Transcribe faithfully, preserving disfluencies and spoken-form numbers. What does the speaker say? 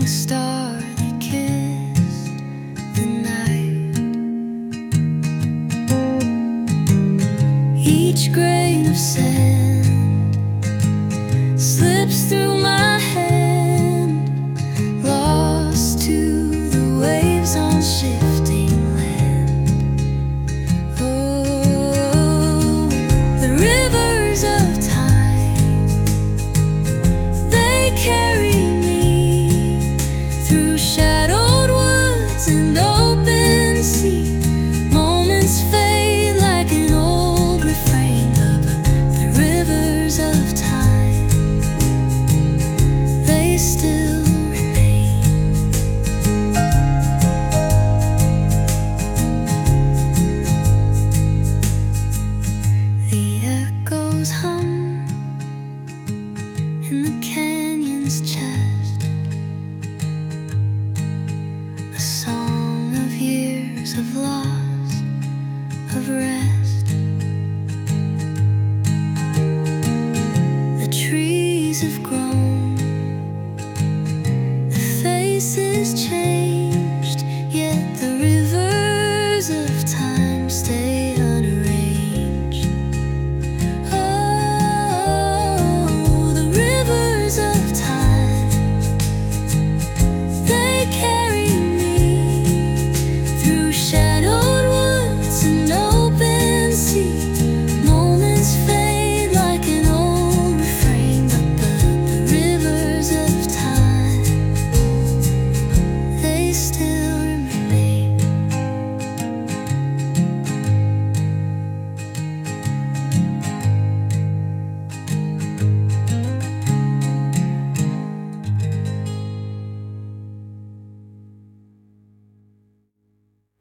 a star that kissed the night. Each grain of sand slips through my hand, lost to the waves on shifting land. Oh, the rivers of time, they carry me through shadowed woods and open sea. Moments fade like an old refrain, but the rivers of time, they still remain. The echoes hum in the canyon's chest, a song of years of loss, of rest. The trees have grown, the faces change.